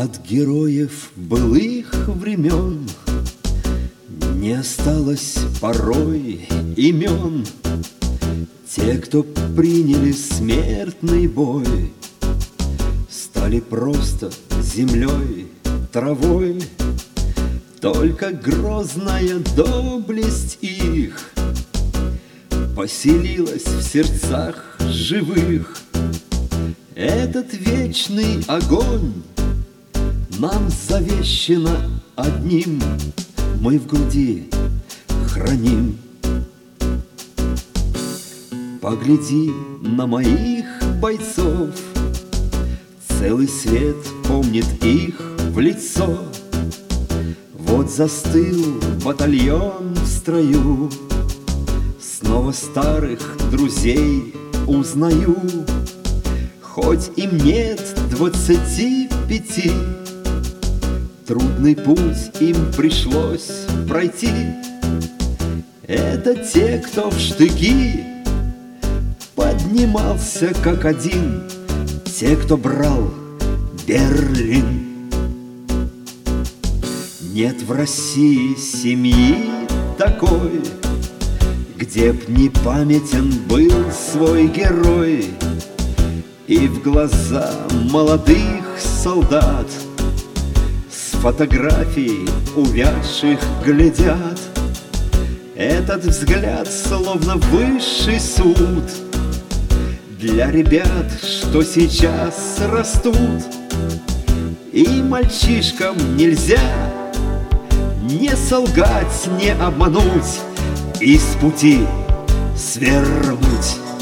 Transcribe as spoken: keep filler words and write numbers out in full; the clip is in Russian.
От героев былых времен не осталось порой имен. Те, кто приняли смертный бой, стали просто землей, травой. Только грозная доблесть их поселилась в сердцах живых. Этот вечный огонь нам завещено одним, мы в груди храним. Погляди на моих бойцов, целый свет помнит их в лицо. Вот застыл батальон в строю, снова старых друзей узнаю. Хоть им нет двадцати пяти, трудный путь им пришлось пройти. Это те, кто в штыки поднимался как один, те, кто брал Берлин. Нет в России семьи такой, где б не памятен был свой герой. И в глаза молодых солдат с фотографий увядших глядят. Этот взгляд словно высший суд для ребят, что сейчас растут. И мальчишкам нельзя не солгать, не обмануть и с пути свернуть.